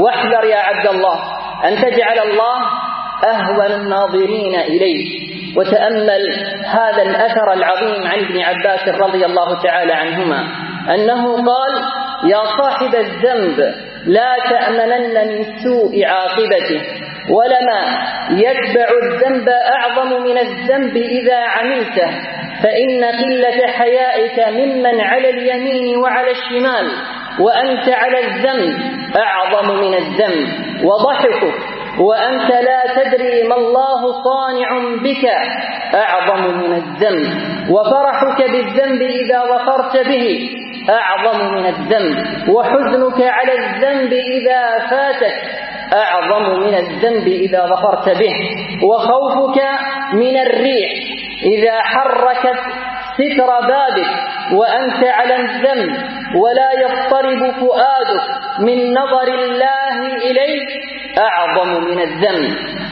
واحذر يا عبد الله أن تجعل الله أهون الناظرين إليه. وتأمل هذا الأثر العظيم عن ابن عباس رضي الله تعالى عنهما أنه قال: يا صاحب الذنب لا تأمنن من سوء عاقبته، ولما يتبع الذنب أعظم من الذنب إذا عملته، فإن قلة حيائك ممن على اليمين وعلى الشمال وأنت على الذنب أعظم من الذنب، وضحكك وأنت لا تدري ما الله صانع بك أعظم من الذنب، وفرحك بالذنب إذا ظفرت به أعظم من الذنب، وحزنك على الذنب إذا فاتك أعظم من الذنب إذا ظفرت به، وخوفك من الريح إذا حركت ستر بابك وأنت على الذنب ولا يضطرب فؤادك من نظر الله إليك أعظم من الذنب.